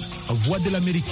Voix de l'Amérique.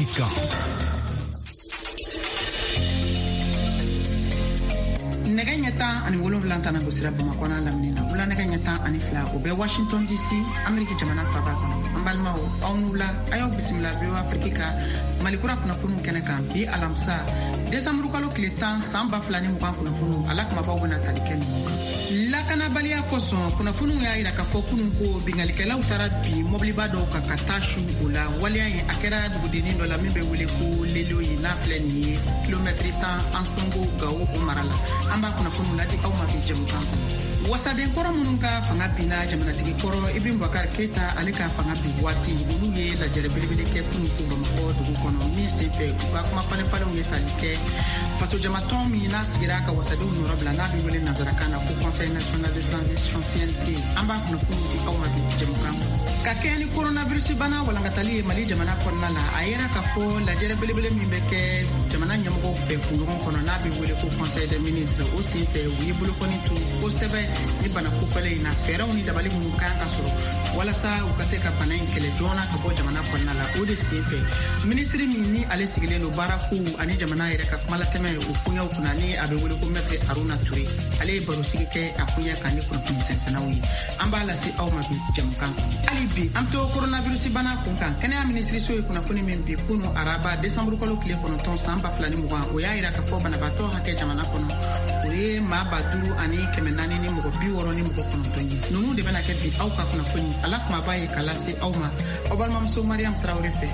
Neganyata ani wolonvlanta na gosira Bamako na lamina ula neganyata ani fla o be Washington DC America jamana faba kono ambalma o awnula ayo bismillah be Afrika malikura kuna funu keneka bi alamsa Décembre kalo kletan samba flani mukan kuna funu alak mabawo na talikeni la kana balia koso kuna funu ya ira ka fokunu ko bingalikela utara bi mobili bado ka katashu ula walia akera dugudeni no la mbe wele ko lelo ina flani kilometri tan ansongo gawo o marala amba kuna funu ladi au mabi jamukan wasaden koro mununka fanga bina jamana tigi koro Ibrahim Bakar Keita alika fanga bi wati buluye la jerebele ke kunu ko bamko dugu kono ni sefe ka kuma fane ye talike faso jamaton mi na sigira ka wasade honorable na bi wele nazarakana ko Conseil national de transition CNT amba kuna funu ti au mabi jamukan ka keni coronavirus bana wala ngatali mali jamana konna la ayera ka fo la jerebele mi beke jamana nyamgo fe kunu kono na bi wele ko Conseil des ministres aussi fe wi bulu koni tu ko sebe ni bana ko fele na fera oni dabali mun kan kasoro wala sa u kase ka bana inkele jona ka bo jamana konna la o de sefe ministre mi ni ale sigile no baraku ani jamana ire ka mala teme u kunya kunani abe wele ko mete Aruna Touré ale baro sigike akunya kani ko sensanawi ambala si au mabi jamkan ali bi amto coronavirus bana kunkan kana ministre so kuna foni men bi kuno araba Décembre kolo kile kono ton samba flani mo o ya ira ka fo bana bato hake jamana kono ore ma baduru ani kemenani ni mo bi woro ni mo kono tonyi nunu de bana ke bi au ka kuna foni ala kuma baye kala se au ma obal mamso Mariam Traoré fe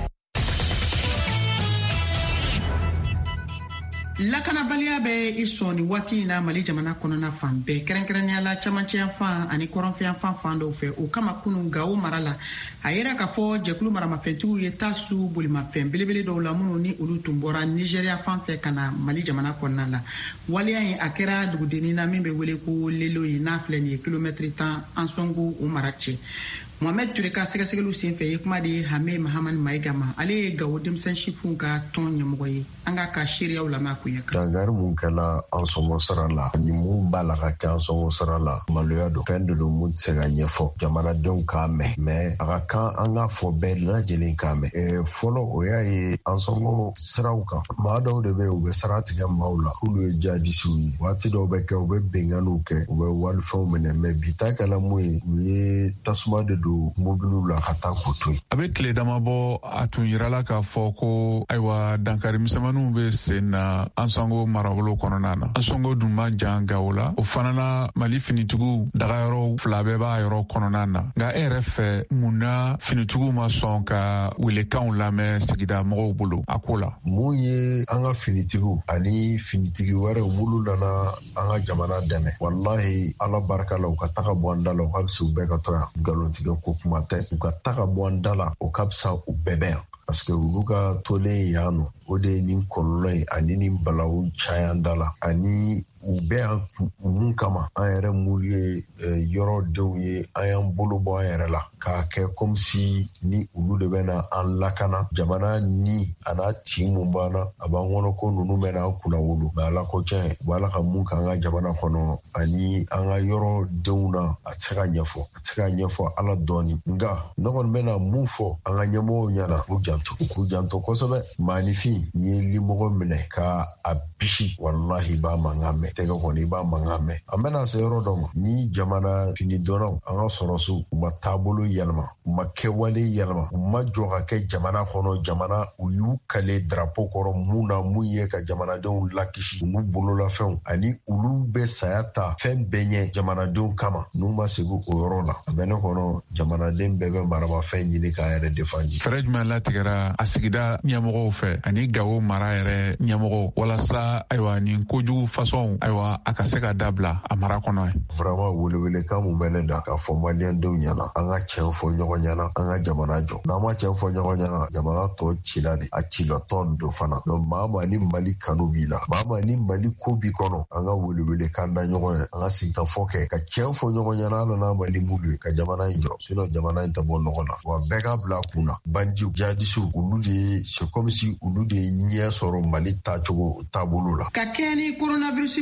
lakana balia be isoni wati na mali jamana kono na fambe kerenkerenya la chamanche fan ani koronfe fan do fe o kama kunu gawo marala ayera ka fo jekulu mara mafentu yetasu buli mafem belebele do la munu ni ulu tumbora Nigeria fan fe kana mali jamana kono la walia yin akera dugudeni na mimbe wele ko lelo ina fleni kilometri tan ansongu o marache Mohamed Touré ka sɛgɛsɛgɛliw senfɛ ye kuma de Hame Mahaman Maigama ale ye Gawo denmisɛn sifunw ka tɔn ɲɛmɔgɔ ye an ka ka seereyaw lamɛn a kun ye kan dangari mun kɛla an sɔngɔ sara la ani mun b'a la ka kɛ an sɔngɔ sara la maloya don fɛn de don mun tɛ se ka ɲɛfɔ jamanadenw k'a mɛn mais a ka kan an k'a fɔ bɛɛ lajɛlen k'a mɛn fɔlɔ o y'a ye an sɔngɔ siraw kan maa dɔw de bɛ u bɛ sara tigɛ maaw la k'olu ye jadisiw ye waati dɔw bɛ kɛ u bɛ benganiw kɛ u bɛ walifɛnw minɛ mais bi ta kɛla mun ye u ye tasuma de mobiliw la ka taa k'o to yen. A bɛ tile dama bɔ a tun yirala k'a fɔ ko ayiwa dankari misɛnmaninw bɛ sen na an sɔngo marabolo kɔnɔna na an sɔngo dun ma jan Gawo la o fana na Mali finitigiw dagayɔrɔ fila bɛɛ b'a yɔrɔ kɔnɔna na nka e yɛrɛ fɛ mun na finitigiw ma sɔn ka welekanw lamɛn sigida mɔgɔw bolo a ko la. Mun ye an ka finitigiw ani finitigi wɛrɛw minnu nana an ka jamana dɛmɛ walahi ala barika la u ka taga bɔ an da la u ka bɛ se u bɛɛ ka to yan nkalontigɛ ko kuma tɛ u ka taga bɔ an da la o ka fisa u bɛɛ bɛ yan parce que olu ka tolen yan nɔ o de ye nin kɔlɔlɔ ye ani nin balawu cayan da la ani u bɛ yan mun kama an yɛrɛ mun ye yɔrɔdenw ye an y'an bolo bɔ an yɛrɛ la k'a kɛ comme si ni olu de bɛna an lakana jamana ni a n'a tin mun banna a b'an kɔnɔ ko ninnu bɛna an kunna wolo mais ala ko tiɲɛ u b'a la ka mun k'an ka jamana kɔnɔ ani an ka yɔrɔdenw na a tɛ se ka ɲɛfɔ a tɛ se ka ɲɛfɔ ala dɔɔni nka ne kɔni bɛna mun fɔ an ka ɲɛmɔgɔw ɲɛna k'u janto kosɛbɛ maanifin n'i ye limɔgɔ minɛ ka a bisi walahi i b'a mankan mɛn tɛgɛ kɔni i b'a mankan mɛn an bɛna se yɔrɔ dɔ ma ni jamana fini dɔnnaw an ka sɔrɔsiw u ma taabolo yɛlɛma u ma kɛwale yɛlɛma u ma jɔ ka kɛ jamana kɔnɔ jamana u y'u kale drapeau kɔrɔ mun na mun ye ka jamanadenw lakisi olu bololafɛnw ani olu bɛ saya ta fɛn bɛɛ ɲɛ jamanadenw kama n'u ma segin o yɔrɔ la a bɛ ne kɔnɔ jamanaden bɛɛ bɛ maramafɛn ɲini k'a yɛrɛ défendre. Fɛɛrɛ jumɛn latigɛra a sigida ɲɛmɔgɔw fɛ ani Gawo mara yɛrɛ ɲɛmɔgɔw walasa ayiwa nin kojugu fasɔnw ayiwa a ka se ka dabila a mara kɔnɔ ye. Vraiment welewelekan mun bɛ ne da k'a fɔ maliyɛndenw ɲɛna an ka tiɲɛ fɔ ɲɔgɔn ɲɛna an ka jamana jɔ n'an ma tiɲɛ fɔ ɲɔgɔn ɲɛna jamana tɔ cila de a cilatɔ don fana donc maa ma ni Mali kanu b'i la maa ma ni Mali ko b'i kɔnɔ an ka welewelekan da ɲɔgɔn ye an ka sigikafɔ kɛ ka tiɲɛ fɔ ɲɔgɔn ɲɛna an nana Mali mulu ye ka jamana in jɔ sinon jamana in tɛ bɔ nɔgɔ la wa bɛɛ k'a bila a kun na bandiw jadisiw olu de ye c'est comme si olu de ye ɲɛ sɔrɔ Mali tacogo taabolo la. Ka kɛ ni coronavirus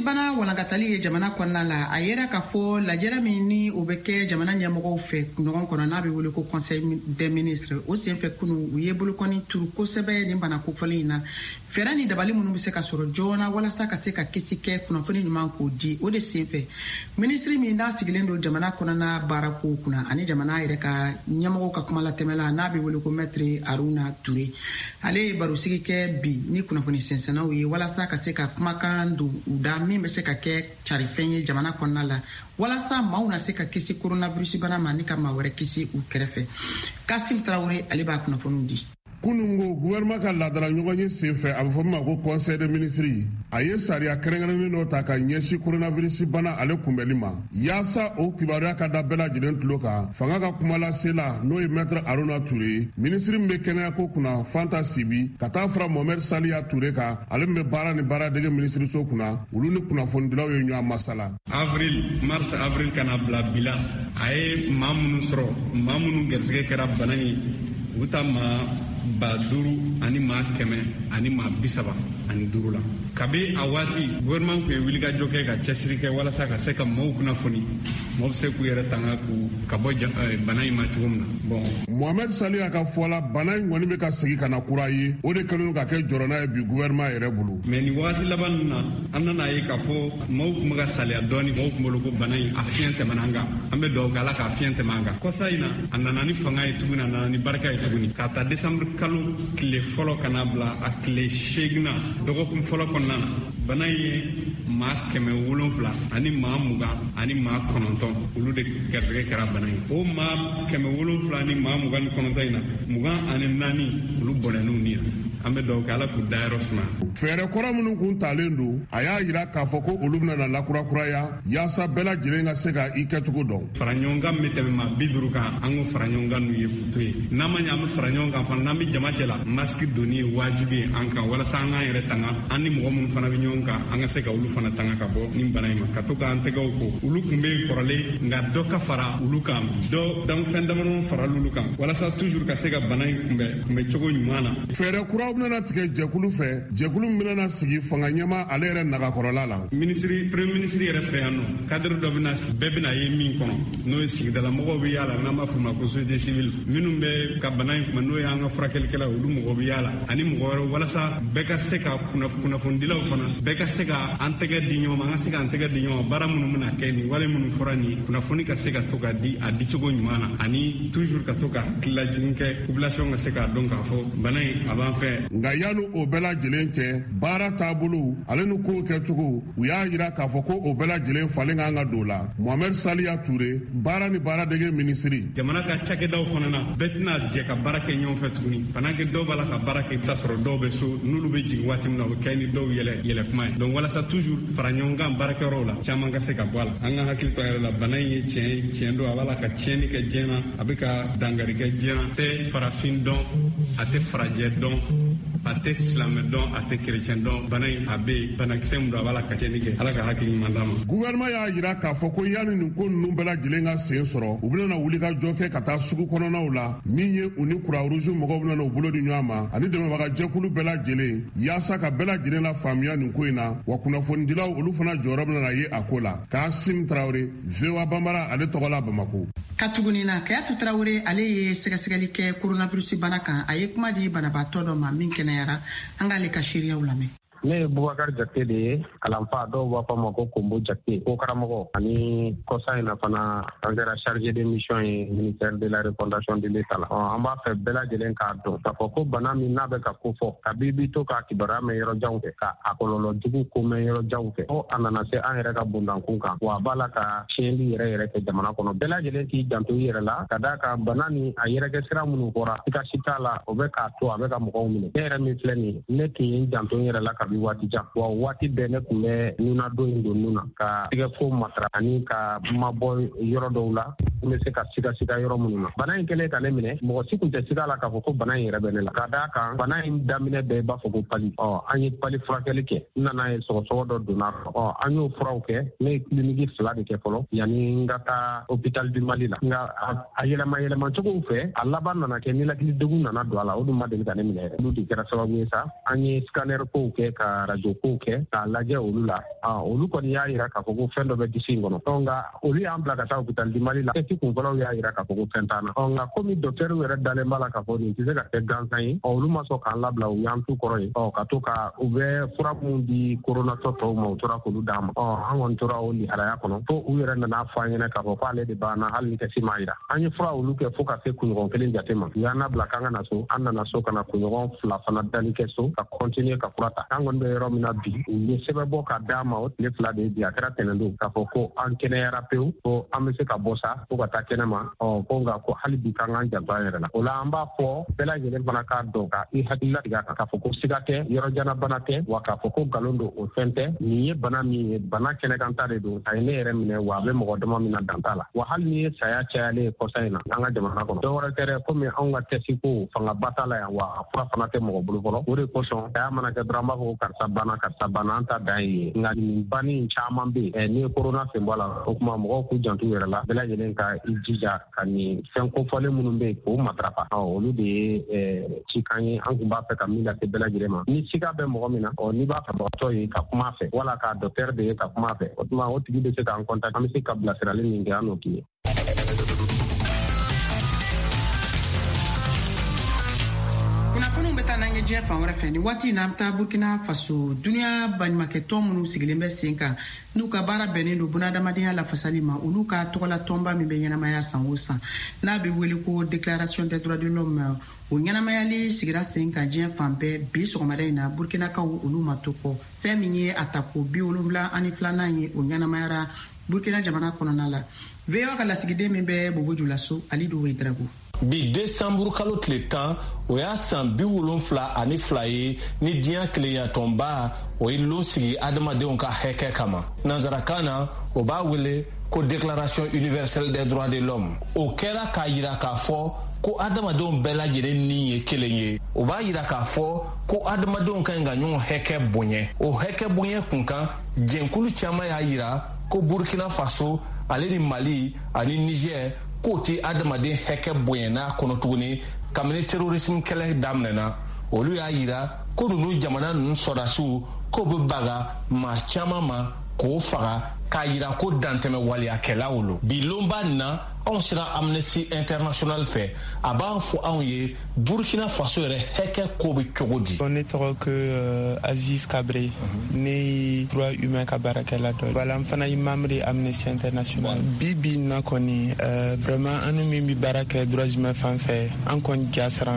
bana walankatali ye jamana kɔnɔna la a yera k'a fɔ lajɛrɛ min ni o bɛ kɛ jamana ɲɛmɔgɔw fɛ ɲɔgɔn kɔnɔ n'a bɛ wele ko conseil des ministres o sen fɛ kunu u ye bolokɔni turu kosɛbɛ nin bana kofɔlen in na fɛɛrɛ ni dabali minnu bɛ se ka sɔrɔ joona walasa ka se ka kisi kɛ kunnafoni ɲuman k'o di o de sen fɛ minisiri min n'a sigilen don jamana kɔnɔna baarako kunna ani jamana yɛrɛ ka ɲɛmɔgɔw ka kuma latɛmɛ la n'a bɛ wele ko maître Aruna Ture ale ye barosigi kɛ bi ni kunnafoni sɛnsɛnnaw ye walasa ka se ka kumakan don u da min bɛ se ka kɛ carifɛn ye jamana kɔnɔna la walasa maaw na se ka kisi coronavirus bana ma ni ka maa wɛrɛ kisi u kɛrɛfɛ. Kasim Traoré ale b'a kunnafoniw di. Kunungo gouvernement ka ladara ɲɔgɔn ye senfɛ a bɛ fɔ min ma ko conseil des ministres a ye sariya kɛrɛnkɛrɛnnen dɔ ta ka ɲɛsin coronavirus bana ale kunbɛli ma yaasa o kibaruya ka da bɛɛ lajɛlen tulo kan fanga ka kumalasela n'o ye maître Aruna Ture ministre min bɛ kɛnɛyako kunna Fanta Sibi ka taa fara Mohamed Saliya Ture kan ale min bɛ baara ni baaradege ministeriso kunna olu ni kunnafonidilaw ye ɲɔgɔn masala mars avril kana bila bila a ye maa minnu sɔrɔ maa minnu gɛrisigɛ kɛra bana ye u ta maa 5,000 ani maa 100 ani maa 35 la kabi a waati gouvernement kun ye wulikajɔ kɛ ka cɛsiri kɛ walasa ka se ka maaw kunnafoni maaw bɛ se k'u yɛrɛ tanga ka bɔ bana in ma cogo min na. Bon Mohamed Saliya ka fɔ la bana in kɔni bɛ ka segin ka na kura ye o de kɛlen ka kɛ jɔrɔna ye bi gouvernement yɛrɛ bolo. Mais ni waati laban ninnu na an nana ye k'a fɔ maaw kun bɛ ka saliya dɔɔni maaw kun bolo ko bana in a fiɲɛ tɛmɛna an kan an bɛ dugawu kɛ Ala k'a fiɲɛ tɛmɛ an kan kɔsa in na a nana ni fanga ye tuguni a nana ni barika ye tuguni k'a ta décembre kalo tile fɔlɔ ka na bila a tile 8 na dɔgɔkun fɔlɔ kɔnɔna na bana ye maa 700 ani maa 20 ani maa 9 olu de gɛrisigɛ kɛra bana ye o maa 700 ani maa 29 in na 24 olu bɔnɛn'u ni an bɛ dugawu kɛ Ala k'u dayɔrɔ suma. Fɛɛrɛ kɔrɔ minnu kun talen don a y'a jira k'a fɔ ko olu bɛna lakurakuraya yaasa bɛɛ lajɛlen ka se ka i kɛcogo dɔn. Fara ɲɔgɔn kan bɛ tɛmɛ maa 50 kan an ko fara ɲɔgɔn kan n'u ye to ye n'an ma ɲɛ an bɛ fara ɲɔgɔn kan fana n'an bɛ jama cɛ la masiki donni ye wajibi ye an kan walasa an k'an yɛrɛ tanga an ni mɔgɔ minnu fana bɛ ɲɔgɔn kan an ka se ka olu fana tanga ka bɔ nin bana in ma ka to k'an tɛgɛw ko olu kun bɛ kɔrɔlen nka dɔ ka fara olu kan dɔ fɛn damadɔ fara olu kan walasa toujours ka se ka bana in kunbɛ cogo ɲuman na. Fɛɛrɛ kuraw bɛna tigɛ jɛkulu fɛ jɛkulu min bɛna sigi fanga ɲɛma ale yɛrɛ nagakɔrɔla la. Premier ministre yɛrɛ fɛ yan nɔ cadre dɔ bɛna bɛɛ bɛna ye min kɔnɔ n'o ye sigidala mɔgɔw bɛ yaala n'an b'a fɔ ma ko société civile minnu bɛ ka bana in kunbɛn n'o ye an ka furakɛlikɛla olu mɔgɔw bɛ yaala ani mɔgɔ wɛrɛ walasa bɛɛ ka se ka kunnafonidilaw fana bɛɛ ka se ka an tɛgɛ di ɲɔgɔn ma an ka se ka an tɛgɛ di ɲɔgɔn ma baara minnu bɛna kɛ nin wale minnu fɔra nin kunnafoni ka se ka to ka di a dicogo ɲuman na ani toujours ka to ka hakililajigin kɛ population ka se k'a dɔn k'a fɔ bana in a b'an fɛ. Nka yanni o bɛɛ lajɛlen cɛ baara taabolo ale ni kow kɛcogo u y'a jira k'a fɔ ko o bɛɛ lajɛlen falen kan ka don la. Mohamed Saliya Ture baara ni baaradege minisiri. Jamana ka cakɛdaw fana na bɛɛ tɛna jɛ ka baara kɛ ɲɔgɔn fɛ tuguni pendant que dɔw b'a la ka baara kɛ i bɛ taa sɔrɔ dɔw bɛ so n'olu bɛ jigin waati min na o bɛ kɛ ni dɔw yɛlɛ kuma ye donc walasa toujours fara ɲɔgɔn kan baarakɛyɔrɔw la caman ka se ka bɔ a la an ka hakili to a yɛrɛ la bana in ye tiɲɛ don a b'a la ka tiɲɛni kɛ diɲɛ na a bɛ ka dangari kɛ diɲɛ na a tɛ farafin dɔn a tɛ farajɛ dɔn a tɛ silamɛ dɔn a tɛ kerecɛn dɔn bana in a bɛ yen banakisɛ min don a b'a la ka tiɲɛni kɛ Ala ka hakili ɲuman d'a ma. Gouvernement y'a jira k'a fɔ ko yanni nin ko ninnu bɛɛ lajɛlen ka sen sɔrɔ u bɛna wuli ka jɔ kɛ ka taa sugu kɔnɔnaw la min ye u ni Croix Rouge mɔgɔw bɛna u bolo di ɲɔgɔn ma ani dɛmɛbaga jɛkulu bɛɛ lajɛlen yaasa ka bɛɛ lajɛlen la faamuya nin ko in na wa kunnafonidilaw olu fana jɔyɔrɔ bɛna ye a ko la. Kasim Traoré VOA Bambara ale tɔgɔ la Bamako. Ka tuguni na Kayatu Traoré ale ye sɛgɛsɛgɛli kɛ coronavirus bana kan a ye kuma di banabaatɔ dɔ ma min kɛnɛyara an k'ale ka seereyaw lamɛn. Ne ye Bubakar Jakite de ye kalanfa dɔw b'a fɔ ma ko Kombo Jakite ko karamɔgɔ ani kɔsa in na fana an kɛra chargé de mission ye ministère de la refondation de l'État la an b'a fɛ bɛɛ lajɛlen k'a dɔn k'a fɔ ko bana min n'a bɛ ka ko fɔ kabi bi to k'a kibaruya mɛn yɔrɔ janw fɛ ka a kɔlɔlɔ jugu ko mɛn yɔrɔ janw fɛ ko a nana se an yɛrɛ ka bondankun kan wa a b'a la ka tiɲɛli yɛrɛ kɛ jamana kɔnɔ bɛɛ lajɛlen k'i janto i yɛrɛ la ka d'a kan bana ni a yɛrɛkɛ sira minnu fɔra i ka si t'a la o bɛ k'a to a bɛ ka mɔgɔw minɛ ne yɛrɛ min filɛ nin ne tun ye n janto n yɛrɛ la kabi waati jan wa waati bɛɛ ne tun bɛ nunadon in don nun na ka tigɛko matara ani ka mabɔ yɔrɔ dɔw la n bɛ se ka siga yɔrɔ minnu na bana in kɛlen ka ne minɛ mɔgɔ si tun tɛ siga la k'a fɔ ko bana in yɛrɛ bɛ ne la ka d'a kan bana in daminɛ bɛɛ b'a fɔ ko pali an ye pali furakɛli kɛ n nana ye sɔgɔsɔgɔ dɔ donna an y'o furaw kɛ ne ye kiliniki 2 de kɛ fɔlɔ yanni n ka taa hôpital du Mali la nka a yɛlɛma cogow fɛ a laban nana kɛ ninakili degun nana don a la o dun ma deli ka ne minɛ olu de kɛra sababu ye sa an ye scanner kow kɛ ka ka radio ko kɛ k'a lajɛ olu la olu kɔni y'a yira k'a fɔ ko fɛn dɔ bɛ disi in kɔnɔ nka olu y'an bila ka taa hôpital du Mali la testi kunfɔlɔw y'a yira k'a fɔ ko fɛn t'an na nka komi docteur yɛrɛ dalen b'a la k'a fɔ nin tɛ se ka kɛ gansan ye olu ma sɔn k'an labila u y'an tu kɔrɔ ye ka to ka u bɛ fura minnu di koronatɔ tɔw ma u tora k'olu d'a ma an kɔni tora o liharaya kɔnɔ fo u yɛrɛ nana fɔ an ɲɛna k'a fɔ k'ale de banna hali ni testi m'a yira an ye fura olu kɛ fo ka se kunɲɔgɔn 1 jate ma u y'an labila k'an ka na so an nana so ka na kunɲɔgɔn 2 fana dali kɛ so ka continuer ka fura ta an kɔni bɛ yɔrɔ min na bi u ye sɛbɛn bɔ ka d'a ma o tile 2 de ye bi a kɛra tɛnɛndon k'a fɔ ko an kɛnɛyara pewu ko an bɛ se ka bɔ sa fo ka taa kɛnɛ ma ko nka ko hali bi k'an k'an janto an yɛrɛ la o la an b'a fɔ bɛɛ lajɛlen fana k'a dɔn ka i hakili latigɛ k'a fɔ ko siga tɛ yɔrɔjanna bana tɛ wa k'a fɔ ko nkalon don o fɛn tɛ nin ye bana min ye bana kɛnɛkanta de don a ye ne yɛrɛ minɛ wa a bɛ mɔgɔ dama min na dan t'a la wa hali ni ye saya cayalen ye kɔsa in na an ka jamana kɔnɔ dɔwɛrɛ tɛ dɛ komi anw ka tɛsi ko fangaba t'a la yan wa a fura fana tɛ mɔgɔ bolo fɔlɔ o de kosɔn saya mana kɛ dɔrɔn an b'a fɔ ko karisa banna an ta dan ye nka nin banni caman bɛ yen n'i ye korona sen bɔ la o tuma mɔgɔw k'u jantu yɛrɛ la bɛɛ lajɛlen ka i jija ka nin fɛn kofɔlen minnu bɛ yen k'o matarafa olu de ye cikan ye an tun b'a fɛ ka min lase bɛɛ lajɛlen ma ni siga bɛ mɔgɔ min na n'i b'a fɛbagatɔ ye ka kuma fɛ wala ka docteur de ye ka kuma fɛ o tuma o tigi bɛ se k'an contact an bɛ se ka bilasirali min kɛ an n'o k'i ye. kunnafoniw bɛ taa n'an ye diɲɛ fan wɛrɛ fɛ ni waati in na an bɛ taa Burkina Faso duniya baɲumankɛtɔn minnu sigilen bɛ sen kan n'u ka baara bɛnnen don bunadamadenya lafasali ma olu ka tɔgɔla tɔnba min bɛ ɲɛnamaya san o san n'a bɛ wele ko déclaration des droits de l'homme o ɲɛnamayali sigira sen kan diɲɛ fan bɛɛ bi sɔgɔmada in na Burkinakaw olu ma to kɔ fɛn min ye a ta ko 72 ye o ɲɛnamayara Burkina jamana kɔnɔna la VOA ka lasigiden min bɛ Bobo Julaso Ali Dowe Drago bi décembre kalo tile 10 o y'a san 72 ye ni diɲɛ keleyatɔnba o ye lon sigi adamadenw ka hɛkɛ kama nanzarakan na o b'a wele ko déclaration universelle des droits de l'homme o kɛra k'a yira k'a fɔ ko adamadenw bɛɛ lajɛlen ni ye kelen ye o b'a yira k'a fɔ ko adamadenw ka ɲi ka ɲɔgɔn hɛkɛ bonya o hɛkɛ bonya kunkan jɛnkulu caman y'a yira ko Burkina Faso ale ni Mali ani Niger k'o ti adamaden hɛkɛ bonyana kɔnɔ tuguni kabini terrorisme kɛlɛ daminɛna olu y'a yira ko ninnu jamana ninnu sɔrɔdasiw k'o bɛ baga maa caman ma k'o faga k'a yira ko dantɛmɛ waliyakɛlaw lo bi lonba nin na anw sera Amnesty International fɛ a b'an fɔ anw ye Burkina Faso yɛrɛ hɛkɛ ko bɛ cogo di. Ne tɔgɔ ko Aziz Kabre ne droit humain ka baarakɛla dɔ voilà n fana ye membre ye Amnesty International bi na kɔni vraiment an min bɛ baara kɛ droit humain fan fɛ an kɔni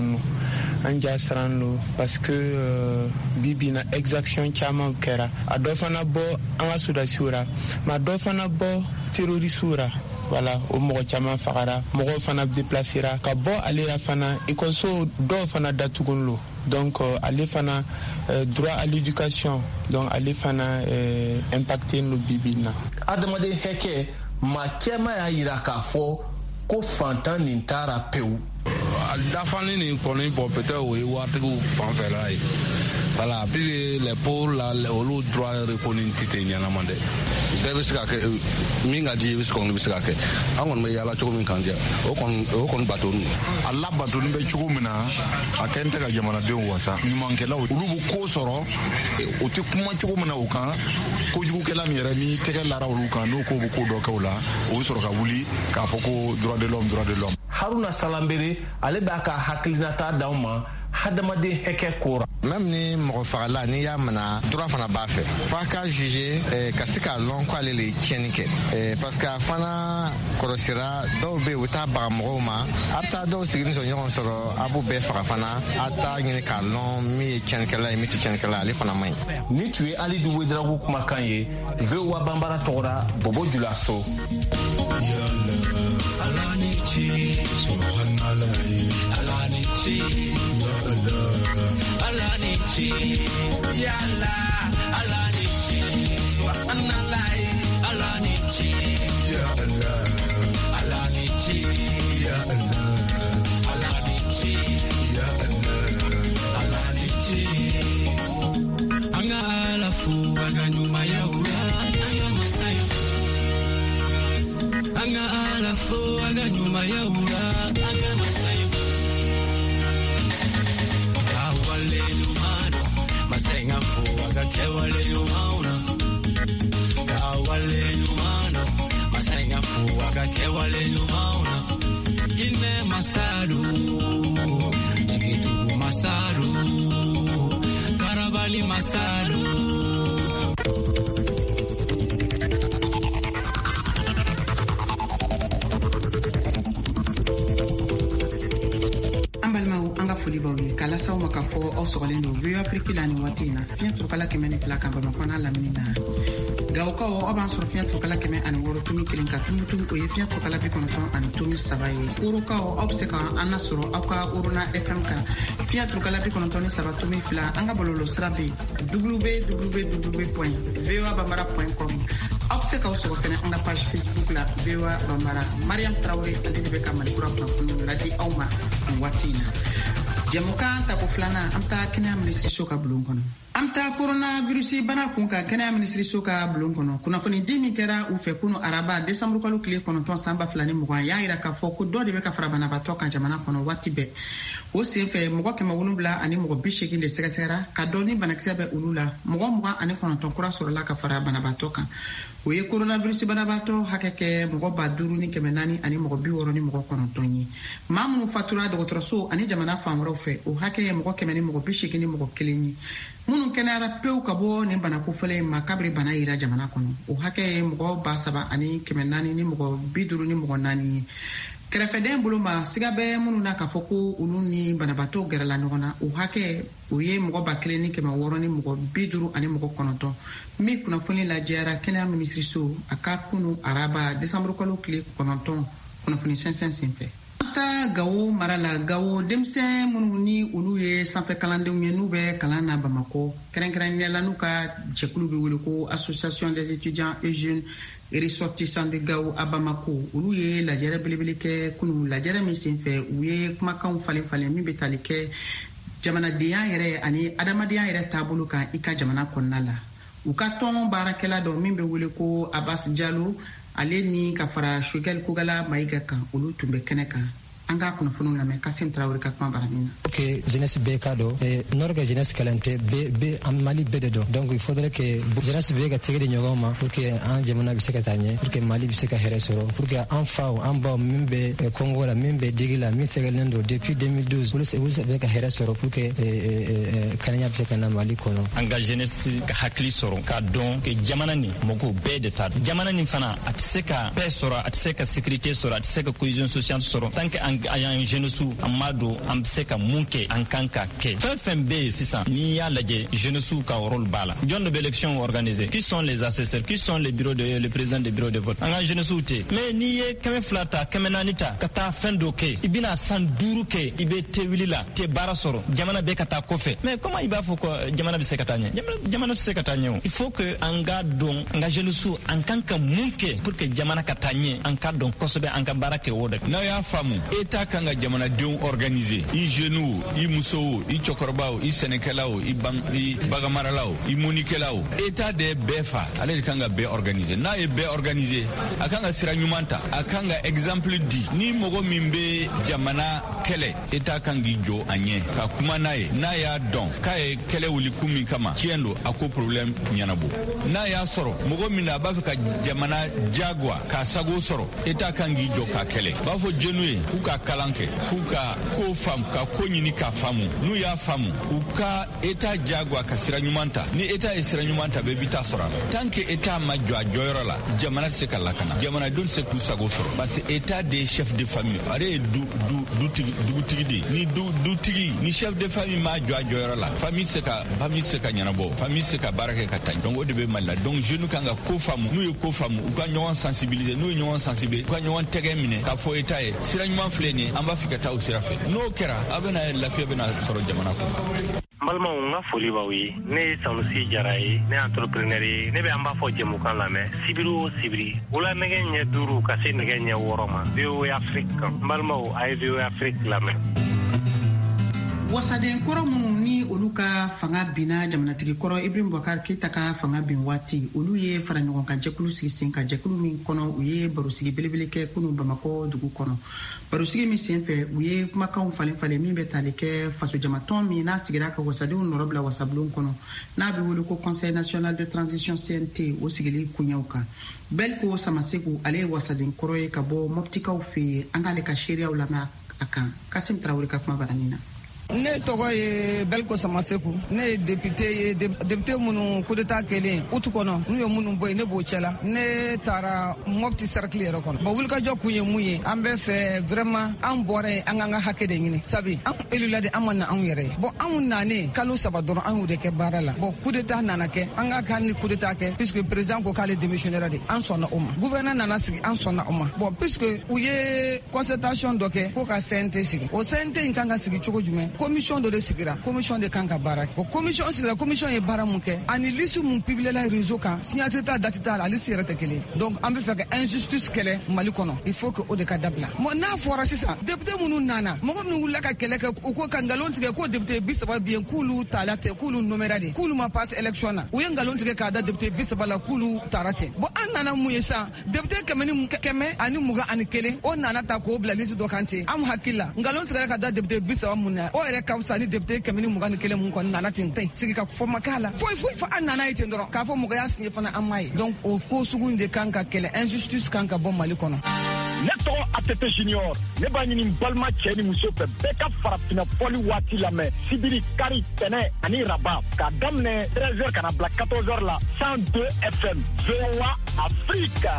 jasran lo parce que bi na exaction caman kɛra a dɔ fana bɔ an ka sodasiw ra ma dɔ fana bɔ terrorisiw ra voilà o mɔgɔ caman fagara mɔgɔw fana déplacera ka bɔ ale la fana école dɔw fana datugun lo donc ale fana droit à l'éducation donc ale fana impacté no bibina adamaden hɛkɛ maa caman y'a yira k'a fɔ ko fantan nin taara pewu dafali nin kɔni bɔ peut-être o ye waritigiw fanfɛla ye voilà puis les pauvres là olu droit reconnu tɛ ɲɛnama dɛ bɛɛ bɛ se ka kɛ min ka di i bɛ se kɔni bɛ se ka kɛ an kɔni bɛ yaala cogo min kan kɛ o kɔni batoni a labatoni bɛ cogo min na a kɛn tɛ ka jamanadenw wasa ɲumankɛlaw olu bɛ ko sɔrɔ o tɛ kuma cogo min na o kan kojugukɛla min yɛrɛ ni tɛgɛ lara olu kan n'o ko bɛ ko dɔ kɛ o la o bɛ sɔrɔ ka wuli k'a fɔ ko droit de l'homme Haruna Salambere ale b'a ka hakilinata d'aw ma hadamaden hɛkɛ kora même ni mɔgɔ fagala n'i y'a mina droit fana b'a fɛ f'a ka juger ka se k'a lɔn ko ale le ye tiɲɛni kɛ parce que a fana kɔrɔsira dɔw bɛ yen u bɛ taa baga mɔgɔw ma a bɛ taa dɔw sigilen sɔrɔ ɲɔgɔn sɔrɔ a b'u bɛɛ faga fana a t'a ɲini k'a lɔn min ye tiɲɛnikɛla ye min tɛ tiɲɛnikɛla ale fana man ɲi. ni tun ye Ali Dowe Drago kumakan ye VOA banbara tɔgɔra Bobo Julaso. Masenga fo aga kewale nyumauna kawale nyumana masanya fu aga kewale nyumauna ine masalu nikitu masalu karabali masalu foli baw ye kala saw ma ka fɔ aw sɔgɔlen don VOA Afrique la nin waati in na fiɲɛ turukala 102 kan Bamakɔ n'a lamini na Gawokaw aw b'an sɔrɔ fiɲɛ turukala 106 tumi 1 ka tumutu o ye fiɲɛ turukala 93 ye Korokaw aw bɛ se ka an nasɔrɔ aw ka Uruna FM kan fiɲɛ turukala 93 tumi 2 an ka bɔlɔlɔ sira bɛ www.voabambara.com aw bɛ se k'aw sɔrɔ fɛnɛ an ka page Facebook la VOA Bambara Mariam Traoré ale de bɛ ka Malikura kunnafoniw ladi aw ma nin waati in na Jamukan ta ko filanan an taa kɛnɛya minisiriso ka bulon kɔnɔ. An taa coronavirus bana kun ka kɛnɛya minisiriso ka bulon kɔnɔ. Kunnafoni di min kɛra u fɛ kunu araba décembre kalo tile 9 san 2020 y'a yira k'a fɔ ko dɔ de bɛ ka fara banabaatɔ kan jamana kɔnɔ waati bɛɛ. O senfɛ mɔgɔ 707 ani mɔgɔ 80 de sɛgɛsɛgɛra ka dɔn ni banakisɛ bɛ olu la. Mɔgɔ 29 kura sɔrɔla ka fara banabaatɔ kan. O ye coronavirus banabaatɔ hakɛ kɛ mɔgɔ 5400 ani mɔgɔ 60 ni mɔgɔ 9 ye. Maa minnu fatura dɔgɔtɔrɔso ani jamana fan wɛrɛw fɛ o hakɛ ye mɔgɔ 100 ni mɔgɔ 80 ni mɔgɔ 1 ye. Minnu kɛnɛyara pewu ka bɔ nin banakofɔlen ma kabiri bana yira jamana kɔnɔ. O hakɛ ye mɔgɔ 7,000 ani 400 ni mɔgɔ 50 ni mɔgɔ 4 ye. Kɛrɛfɛden bolo ma siga bɛ minnu na k'a fɔ ko olu ni banabaatɔ gɛrɛla ɲɔgɔn na o hakɛ o ye mɔgɔ 1,000 ni 600 ni mɔgɔ 50 ani mɔgɔ 9 min kunnafoni lajɛra kɛnɛya minisiriso a ka kunu araba décembre kalo tile 9 kunnafoni sɛnsɛn senfɛ. An taa Gawo mara la Gawo denmisɛn minnu ni olu ye sanfɛ kalandenw ye n'u bɛ kalan na Bamakɔ kɛrɛnkɛrɛnnenya la n'u ka jɛkulu bɛ wele ko association des étudiants et jeunes ressortissants de Gawo à Bamako olu ye lajɛrɛ belebele kɛ kunu lajɛrɛ min senfɛ u ye kumakanw falen min bɛ tali kɛ jamanadenya yɛrɛ ani adamadenya yɛrɛ taabolo kan i ka jamana kɔnɔna la u ka tɔn baarakɛla dɔ min bɛ wele ko Abbas Diallo ale ni ka fara Shugel Kogala Maïga kan olu tun bɛ kɛnɛ kan an ka kunnafoniw lamɛn Kasim Traoré ka kuma baranin na. Ok, jeunesse bɛɛ ka dɔn Norge jeunesse kalan tɛ bɛɛ an Mali bɛɛ de dɔn donc il faudrait que jeunesse bɛɛ ka tɛgɛ di ɲɔgɔn ma pour que an jamana bɛ se ka taa ɲɛ pour que Mali bɛ se ka hɛrɛ sɔrɔ pour que an faw an baw min bɛ Congo la min bɛ digi la min sɛgɛlen don depuis 2012 olu bɛ ka hɛrɛ sɔrɔ pour que kanaya bɛ se ka na Mali kɔnɔ. An ka jeunesse ka hakili sɔrɔ k'a dɔn que jamana nin mɔgɔw bɛɛ de ta jamana nin fana a tɛ se ka paix sɔrɔ a tɛ se ka sécurité sɔrɔ a tɛ se ka cohésion sociale sɔrɔ tant que an y'an jeunesse an m'a dɔn an bɛ se ka mun kɛ an kan ka kɛ fɛn fɛn bɛ yen sisan n'i y'a lajɛ jeunesse ka rôle b'a la jɔn de bɛ élection organiser qui sont les assesseurs qui sont les présidents des bureaux de vote an ka jeunesse tɛ mais n'i ye 200 ta 400 ta ka taa fɛn dɔ kɛ i bɛna san 5 kɛ i bɛ te wuli la te baara sɔrɔ jamana bɛ ka taa kɔfɛ mais comment i b'a fɔ ko jamana bɛ se ka taa ɲɛ jamana tɛ se ka taa ɲɛ o il faut que an ka dɔn an ka jeunesse an kan ka mun kɛ pour que jamana ka taa ɲɛ an ka dɔn kosɛbɛ an ka baara kɛ o de n'a y'a faamu état kan ka jamanadenw organiser i jeunes i musow i cɛkɔrɔbaw i sɛnɛkɛlaw i bagamaralaw i mɔnikɛlaw état de bɛɛ fa ale de kan ka bɛɛ organiser n'a ye bɛɛ organiser a kan ka sira ɲuman ta a kan ka exemple di ni mɔgɔ min bɛ jamana kɛlɛ état kan k'i jɔ a ɲɛ ka kuma n'a ye n'a y'a dɔn k'a ye kɛlɛ wuli kun min kama tiɲɛ don a ko problème ɲɛnabɔ n'a y'a sɔrɔ mɔgɔ min na a b'a fɛ ka jamana jagoya k'a sago sɔrɔ état kan k'i jɔ k'a kɛlɛ b'a fɔ jeunes ye k'u ka kalan kɛ k'u ka ko faamu ka ko ɲini k'a faamu n'u y'a faamu u ka état jagoya ka sira ɲuman ta ni état ye sira ɲuman ta bɛɛ b'i ta sɔrɔ a la tant que état ma jɔ a jɔyɔrɔ la jamana tɛ se ka lakana jamanadenw tɛ se k'u sago sɔrɔ parce que état de chef de famille ale ye dugutigi de ye ni dutigi ni chef de famille ma jɔ a jɔyɔrɔ la famille tɛ se ka ɲɛnabɔ famille tɛ se ka baara kɛ ka taa donc o de bɛ Mali la donc jeunes kan ka ko faamu n'u ye ko faamu u ka ɲɔgɔn sensibiliser n'u ye ɲɔgɔn sensibiliser u ka ɲɔgɔn tɛgɛ minɛ k'a fɔ état ye sira ɲuman filɛ nin ye an b'a fɛ ka taa o sira fɛ n'o kɛra a bɛna lafiya bɛna sɔrɔ jamana kɔnɔ. N balimaw n ka foli b'aw ye ne ye Sanusi Jara ye ne ye entrepreneur ye ne bɛ an b'a fɔ jɛmukan lamɛn sibiri o sibiri wula nɛgɛ ɲɛ 5 ka se nɛgɛ ɲɛ 6 ma VOA Afrique kan n balimaw a ye VOA Afrique lamɛn. wasaden kɔrɔ minnu ni olu ka fanga binna jamanatigi kɔrɔ Ibrahim Boubacar Keita ka fanga bin waati olu ye fara ɲɔgɔn kan jɛkulu sigi sen ka jɛkulu min kɔnɔ u ye barosigi belebele kɛ kunu Bamakɔ dugu kɔnɔ barosigi min sen fɛ u ye kumakanw falen min bɛ tali kɛ faso jamatɔn min n'a sigira ka wasadenw nɔrɔ bila wasabulon kɔnɔ n'a bɛ wele ko Conseil national de transition CNT o sigili kunyaw kan Belko Samasegu ale ye wasaden kɔrɔ ye ka bɔ Moptikaw fɛ an k'ale ka seereyaw lamɛn a kan Kasim Traoré ka kuma baranina ne tɔgɔ ye Belko Samaseku ne ye député minnu coup d'état kɛlen utu kɔnɔ n'u ye minnu bɔ yen ne b'o cɛla ne taara Mopti cercle yɛrɛ kɔnɔ bon wulikajɔ kun ye mun ye an bɛ fɛ vraiment an bɔra yen an k'an ka hakɛ de ɲini sabi an élula de an ma na anw yɛrɛ ye bon anw nanen kalo 3 dɔrɔn an y'o de kɛ baara la bon coup d'état nana kɛ an ka kan ni coup d'état kɛ puisque président ko k'ale démissionnaire de an sɔnna o ma gouverneur nana sigi an sɔnna o ma bon puisque u ye concertation dɔ kɛ ko ka CNT sigi o CNT in kan ka sigi cogo jumɛn commission dɔ de sigira commission de kan ka baara kɛ o commission sigira commission ye baara mun kɛ ani liste mun publiela réseau kan signature ta date ta la liste yɛrɛ tɛ kelen donc an bɛ fɛ ka injustice kɛlɛ Mali kɔnɔ il faut que o de ka dabila bon n'a fɔra sisan député minnu nana mɔgɔ minnu wulila ka kɛlɛ kɛ u ko ka nkalon tigɛ ko député 30 bien k'ulu tala tɛ k'ulu nomera de k'ulu ma passe élection na u ye nkalon tigɛ k'a da député 30 la k'ulu taara ten bon an nana mun ye san député 100 ani 21 o nana ta k'o bila liste dɔ kan ten an hakila nkalon tigɛ ka da député 30 mun na o yɛrɛ ka fisa ni député 121 mun kɔni nana ten sigi ka fɔ ma k'a la foyi fɔ an nana ye ten dɔrɔn k'a fɔ mɔgɔ y'a signé fana an ma ye donc o ko sugu de kan ka kɛlɛ injustice kan ka bɔ Mali kɔnɔ ne tɔgɔ ATT Junior ne b'a ɲini balima cɛ ni muso fɛ bɛɛ ka farafina fɔli waati lamɛn sibiri kari tɛnɛ ani raba k'a daminɛ 13h kana bila 14h la 102 FM VOA Afrique.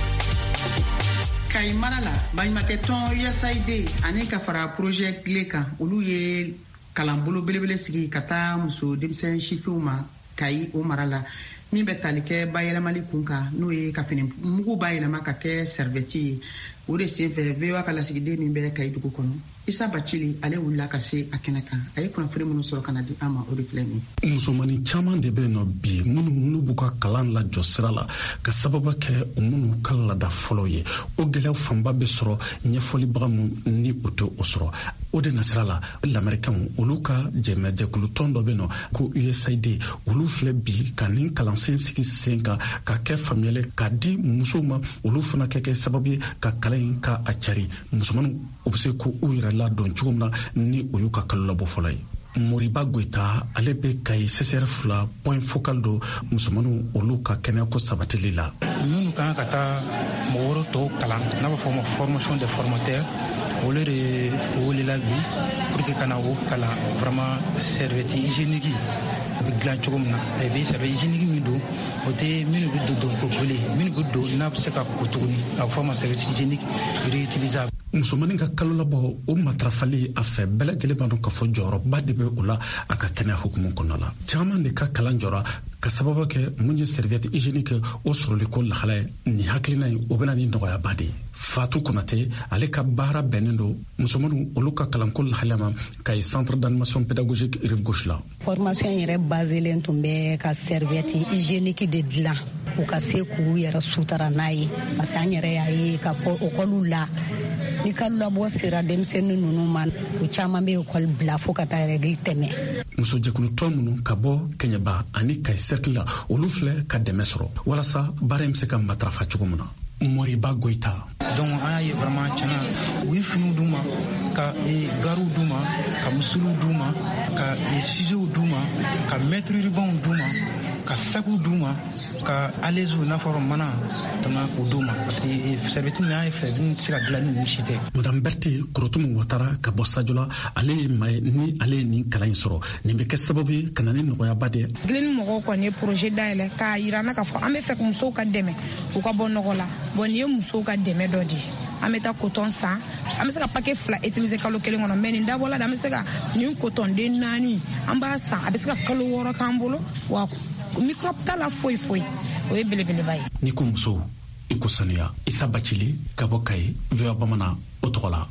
Kayi mara la baɲumankɛtɔn USAID ani ka fara projet clé kan olu ye kalanbolo belebele sigi ka taa muso denmisɛn sifinw ma Kayi o mara la min bɛ tali kɛ bayɛlɛmali kun kan n'o ye ka fini mugu bayɛlɛma ka kɛ serviette ye o de senfɛ VOA ka lasigiden min bɛ Kayi dugu kɔnɔ Isa Bacili ale wulila ka se a kɛnɛ kan a ye kunnafoni minnu sɔrɔ ka na di an ma o de filɛ nin ye musomani caman de bɛ nɔ bi minnu b'u ka kalan lajɔ sira la ka sababu kɛ minnu ka lada fɔlɔ ye o gɛlɛyaw fanba bɛ sɔrɔ ɲɛfɔlibaga min ni o tɛ o sɔrɔ o de na sira la lamɛrikɛnw olu ka jɛmɛjɛkulu tɔn dɔ bɛ nɔ ko USAID olu filɛ bi ka nin kalansen sigi sen kan ka kɛ faamuyali ka di musow ma olu fana kɛ sababu ye ka kalan in ka a cari musomanw u bɛ se ko u yɛrɛ ladɔn cogo min na ni o y'u ka kalo labɔ fɔlɔ ye Moriba Goita ale bɛ Kayi CCRF la point focal do musomanw olu ka kɛnɛyako sabatili la minnu kan ka taa mɔgɔ wɛrɛ tɔw kalan n'a b'a fɔ o ma formation des formateurs olu de welela bi pour que kana o kalan vraiment serviette hygiénique bɛ dilan cogo min na a bɛ serviette hygiénique min don o tɛ minnu bɛ don ko kole minnu bɛ don n'a bɛ se ka ko tuguni a bɛ fɔ o ma serviette hygiénique réutilisable musomanin ka kalo labɔ o matarafali a fɛ bɛɛ lajɛlen b'a dɔn k'a fɔ jɔyɔrɔba de bɛ o la a ka kɛnɛya hukumu kɔnɔ la caman de ka kalan jɔra ka sababu kɛ mun ye serviette hygiénique o sɔrɔli ko lahala ye nin hakilina ye o bɛna ni nɔgɔyaba de ye Fatou Konate ale ka baara bɛnnen don musomanw olu ka kalanko lahala ma Kayi centre d'animation pédagogique Rive Gauche la formation yɛrɛ baselen tun bɛ ka serviette hygiénique de dilan u ka se k'u yɛrɛ sutara n'a ye parce que an yɛrɛ y'a ye ka fɔ ekɔliw la ni kalo labɔ sera denmisɛnnin ninnu ma u caman bɛ ekɔli bila fo ka taa règle tɛmɛ musojɛkulutɔn minnu ka bɔ Kɛɲɛba ani Kayi cercle la olu filɛ ka dɛmɛ sɔrɔ walasa baara in bɛ se ka matarafa cogo min na Moriba Goita donc an y'a ye vraiment tiɲɛna u ye finiw d'u ma ka gariw d'u ma ka misiriw d'u ma ka ciseaux d'u ma ka mètre rubanw d'u ma ka sakiw d'u ma ka aleziw n'a fɔra mana tuma k'o d'u ma parce que serviette n'a ye fɛ min tɛ se ka dilan ni ninnu si tɛ Madame Berthe Korotumu Watara ka bɔ Sajola ale ye maa ye ni ale ye nin kalan in sɔrɔ nin bɛ kɛ sababu ye ka na ni nɔgɔyaba de ye dilanni mɔgɔw kɔni ye projet dayɛlɛ k'a yira na k'a fɔ an bɛ fɛ ka musow ka dɛmɛ u ka bɔ nɔgɔ la bon nin ye musow ka dɛmɛ dɔ de ye an bɛ taa coton san an bɛ se ka paquet 2 utiliser kalo kelen kɔnɔ mais nin dabɔla de an bɛ se ka nin coton den 4 an b'a san a bɛ se ka kalo 6 k'an bolo wa microbe t'a la foyi foyi o ye belebeleba ye ni ko muso i ko sanuya Isa Bacili ka bɔ Kayi VOA Bamanan o tɔgɔ la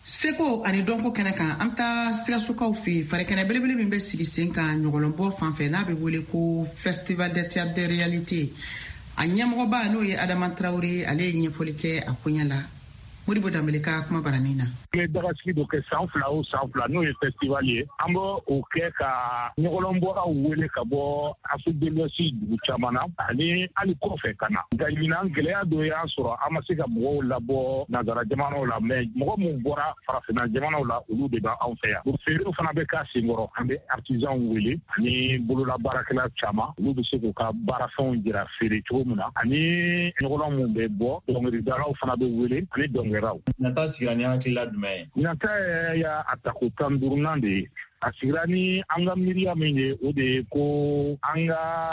Seko ani dɔnko kɛnɛ kan an taa Sikasokaw fɛ fari kɛnɛ belebele min bɛ sigi sen kan ɲɔgɔlɔnbɔ fanfɛ n'a bɛ wele ko Festival de Théâtre de Réalité. A ɲɛmɔgɔba n'o ye Adama Traoré ale ye ɲɛfɔli kɛ a koɲɛ la. Modibo Dambele ka kuma baranin na. N bɛ dagasigi dɔ kɛ san fila n'o ye festival ye an bɛ o kɛ ka ɲɔgɔlɔnbɔraw wele ka bɔ Afrique de l'Ouest dugu caman na ani hali kɔfɛ ka na nka ɲinan gɛlɛya dɔ y'an sɔrɔ an ma se ka mɔgɔw labɔ nanzara jamanaw la mais mɔgɔ minnu bɔra farafinna jamanaw la olu de b'anw fɛ yan feerew fana bɛ k'a senkɔrɔ an bɛ artisanw wele ani bololabaarakɛla caman olu bɛ se k'u ka baarafɛnw jira feere cogo min na ani ɲɔgɔlɔn min bɛ bɔ dɔnkilidalaw fana bɛ wele ani dɔnkɛlaw. Nata sigira ni hakilila jumɛn ye? Nata y'a tako 15 de ye. A sigira ni an ka miiriya min ye o de ye ko an ka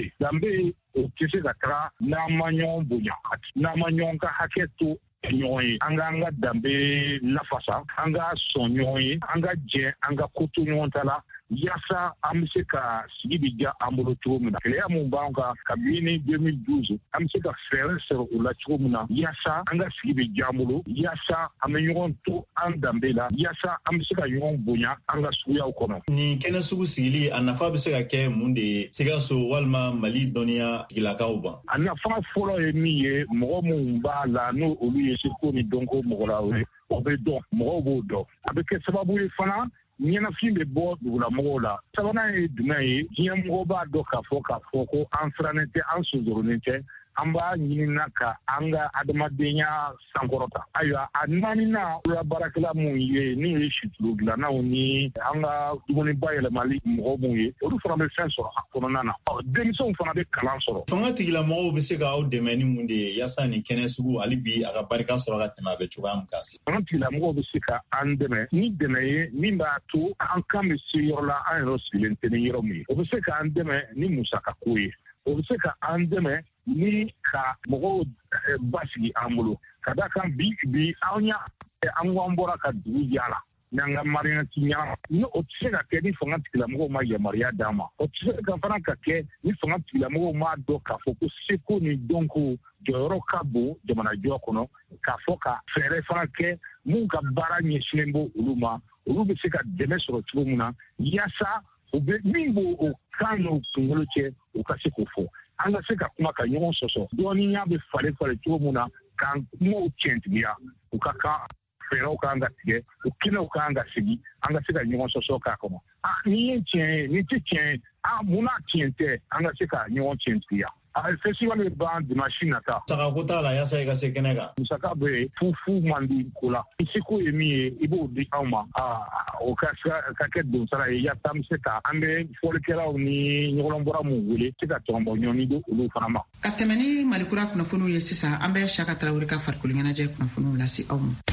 danbe o tɛ se ka taga n'an ma ɲɔgɔn bonya n'an ma ɲɔgɔn ka hakɛ to ɲɔgɔn ye an ka danbe lafasa an ka sɔn ɲɔgɔn ye an ka jɛ an ka ko to ɲɔgɔn ta la yaasa an bɛ se ka sigi bi diya an bolo cogo min na gɛlɛya min b'an kan kabini 2012 an bɛ se ka fɛɛrɛ sɔrɔ o la cogo min na yaasa an ka sigi bi diya an bolo yaasa an bɛ ɲɔgɔn to an danbe la yaasa an bɛ se ka ɲɔgɔn bonya an ka suguyaw kɔnɔ. Nin kɛnɛ sugu sigili a nafa bɛ se ka kɛ mun de ye Sikaso walima Mali dɔnniya tigilakaw ban? A nafa fɔlɔ ye min ye mɔgɔ minnu b'a la n'o olu ye seko ni dɔnko mɔgɔ la o bɛ dɔn mɔgɔw b'o dɔn a bɛ kɛ sababu ye fana ɲɛnafin bɛ bɔ dugulamɔgɔw la. Sabanan ye jumɛn ye diɲɛmɔgɔ b'a dɔn k'a fɔ ko an sirannen tɛ an sonsoronnen tɛ an b'a ɲinina ka an ka adamadenya sankɔrɔta. Ayiwa a naaninan baarakɛla minnu ye n'u ye situlu dilannaw ni an ka dumuni bayɛlɛmali mɔgɔ minnu ye olu fana bɛ fɛn sɔrɔ a kɔnɔna na. Denmisɛnw fana bɛ kalan sɔrɔ. Fanga tigilamɔgɔw bɛ se k'aw dɛmɛ ni mun de ye yaasa nin kɛnɛ sugu hali bi a ka barika sɔrɔ ka tɛmɛ a bɛ cogoya min kan? Fanga tigilamɔgɔw bɛ se ka an dɛmɛ ni dɛmɛ ye min b'a to an kan bɛ se yɔrɔ la an yɛrɛ sigilen tɛ ni yɔrɔ min ye. O bɛ se k'an dɛmɛ ni musakako ye. O bɛ se ka an dɛmɛ ni ka mɔgɔw basigi an bolo ka da kan bi an k'an bɔra ka dugu yaala n'an ka mariyanti ɲɛnama ni o tɛ se ka kɛ ni fanga tigilamɔgɔw ma yamaruya d'an ma o tɛ se ka fana ka kɛ ni fanga tigilamɔgɔw m'a dɔn k'a fɔ ko seko ni dɔnko jɔyɔrɔ ka bon jamanajɔ kɔnɔ k'a fɔ ka fɛɛrɛ fana kɛ mun ka baara ɲɛsinnen bɔ olu ma olu bɛ se ka dɛmɛ sɔrɔ cogo min na yaasa u bɛ min b'o o kan n'o kunkolo cɛ u ka se k'o fɔ an ka se ka kuma ka ɲɔgɔn sɔsɔ dɔɔninya bɛ falen cogo min na k'an kumaw tiɲɛtigiya u ka kan fɛɛrɛw kan ka tigɛ u kɛnɛw kan ka sigi an ka se ka ɲɔgɔn sɔsɔ k'a kɔnɔ nin ye tiɲɛ ye nin tɛ tiɲɛ ye mun n'a tiɲɛ tɛ an ka se ka ɲɔgɔn tiɲɛtigiya. Festival bɛ ban dimanche nata. Musaka ko t'a la yaasa i ka se kɛnɛ kan. Musaka bɛ fu man di ko la. I seko ye min ye i b'o di anw ma. O ka kɛ donsara ye yaasa an bɛ se ka an bɛ fɔlikɛlaw ni ɲɔgɔlɔnbɔra minnu wele se ka tɔnbɔ ɲɔni di olu fana ma. Ka tɛmɛ ni Malikura kunnafoniw ye sisan an bɛ Saka Tarawele ka farikolo ɲɛnajɛ kunnafoniw lase aw ma.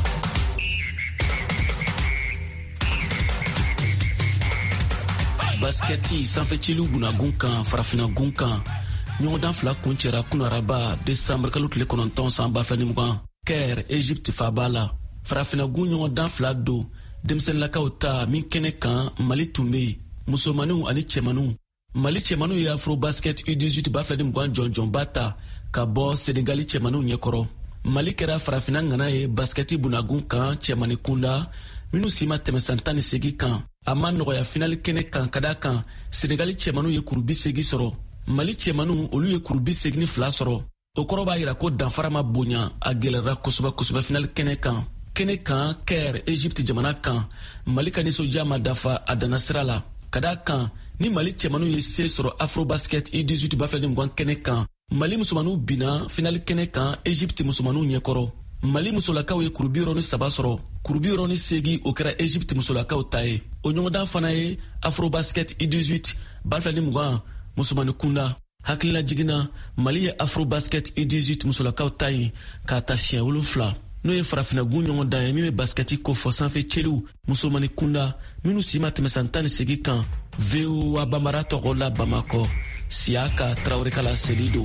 Basketi sanfɛciliw bunnagun kan farafinagun kan ɲɔgɔndan fila kun cɛra kunaraba desanburu kalo tile 9 san 2020 Caire Egypte faba la farafinagun ɲɔgɔndan fila don denmisɛnninlakaw ta min kɛnɛ kan Mali tun bɛ yen musomaninw ani cɛmaninw. Mali cɛmaninw ye Afro Basket U18 2020 jɔnjɔnba ta ka bɔ Senegali cɛmaninw ɲɛkɔrɔ. Mali kɛra farafina ŋana ye basketi bunnagun kan cɛmani kunda minnu si ma tɛmɛ san 18 kan. A ma nɔgɔya finali kɛnɛ kan ka da kan Senegali cɛmaninw ye kuru 80 sɔrɔ. Mali cɛmaninw olu ye kuru 82 sɔrɔ. O kɔrɔ b'a yira ko danfara ma bonya a gɛlɛra kosɛbɛ finali kɛnɛ kan. Kɛnɛ kan Caire Egypte jamana kan Mali ka nisɔndiya ma dafa a danna sira la. Ka da kan ni Mali cɛmaninw ye se sɔrɔ Afro Basket U18 2020 kɛnɛ kan Mali musomaninw bina finali kɛnɛ kan Egypte musomaninw ɲɛkɔrɔ. Mali musolakaw ye kuru 73 sɔrɔ. Kuru 78 o kɛra Egypte musolakaw ta ye. O ɲɔgɔndan fana ye Afro Basket U18 2020 musomani kunda. Hakilila jiginna Mali ye Afro Basket U18 musolakaw ta ye k'a ta siɲɛ 7 n'o ye farafinagun ɲɔgɔndan ye min bɛ basketi ko fɔ sanfɛ cɛliw musomani kunda minnu si ma tɛmɛ san 18 kan. VOA Bambara tɔgɔ la Bamakɔ Siaka Traoré Kala Selido.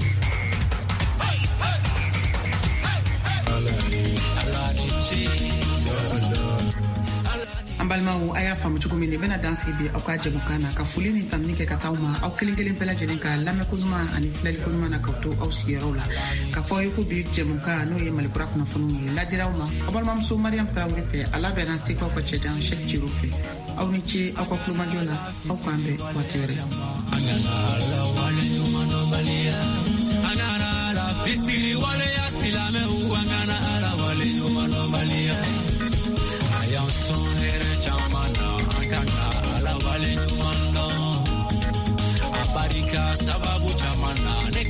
An an balimaw a y'a faamu cogo min de bɛna dan sigi bi aw ka jɛmukan na ka foli ni tanuni kɛ ka taa ma aw kelen kelen bɛɛ lajɛlen ka lamɛnko ɲuman ani filɛliko ɲuman na k'aw to aw sigiyɔrɔw la ka fɔ ye ko bi jɛmukan n'o ye malikura kunnafoniw ye ladiraw ma aw balimamuso mariam tarawele fɛ a labɛnna sekaw ka cɛjan shɛk jiro fɛ aw ni ce aw ka kulomajɔ la aw k'an bɛn waati wɛrɛ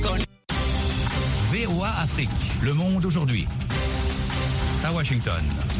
VOA Afrique, le monde aujourd'hui. À Washington.